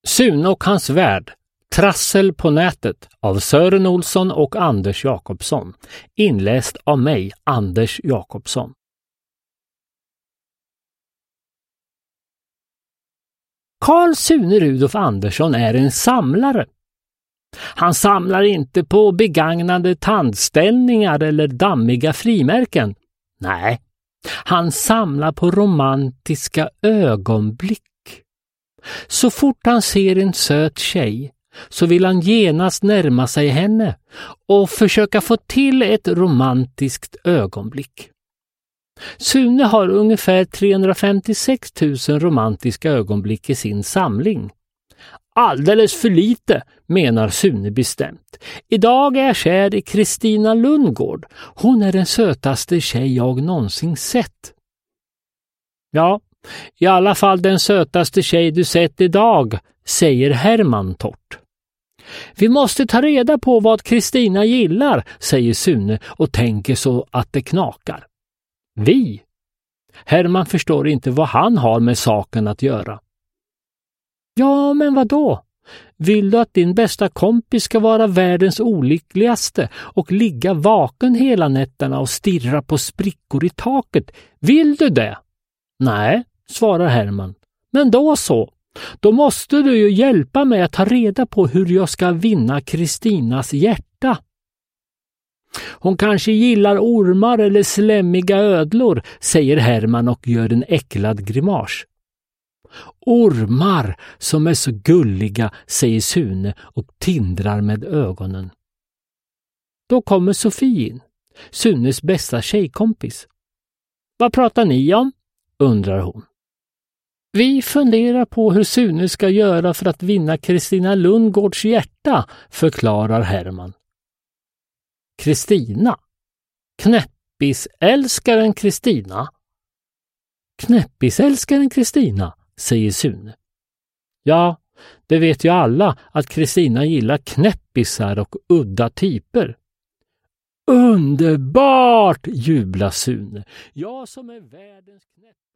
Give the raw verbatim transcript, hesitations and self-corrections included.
Sune och hans värld. Trassel på nätet av Sören Olsson och Anders Jakobsson. Inläst av mig, Anders Jakobsson. Carl Sune Rudolf Andersson är en samlare. Han samlar inte på begagnade tandställningar eller dammiga frimärken. Nej, han samlar på romantiska ögonblick. Så fort han ser en söt tjej så vill han genast närma sig henne och försöka få till ett romantiskt ögonblick. Sune har ungefär trehundrafemtiosex tusen romantiska ögonblick i sin samling. Alldeles för lite, menar Sune bestämt. Idag är jag kär i Kristina Lundgård. Hon är den sötaste tjej jag någonsin sett. Ja, i alla fall den sötaste tjej du sett idag, säger Herman torrt. Vi måste ta reda på vad Kristina gillar, säger Sune och tänker så att det knakar. Vi? Herman förstår inte vad han har med saken att göra. Ja, men vad då? Vill du att din bästa kompis ska vara världens olyckligaste och ligga vaken hela nätterna och stirra på sprickor i taket? Vill du det? Nej, svarar Herman. Men då så. Då måste du ju hjälpa mig att ta reda på hur jag ska vinna Kristinas hjärta. Hon kanske gillar ormar eller slämmiga ödlor, säger Herman och gör en äcklad grimas. Ormar som är så gulliga, säger Sune och tindrar med ögonen. Då kommer Sofie in, Sunes bästa tjejkompis. Vad pratar ni om? Undrar hon. Vi funderar på hur Sune ska göra för att vinna Kristina Lundgårds hjärta, förklarar Herman. Kristina? Knäppisälskaren Kristina? Knäppisälskaren Kristina, säger Sune. Ja, det vet ju alla att Kristina gillar knäppisar och udda typer. Underbart, jublar Sune. Jag som är världens knäpp.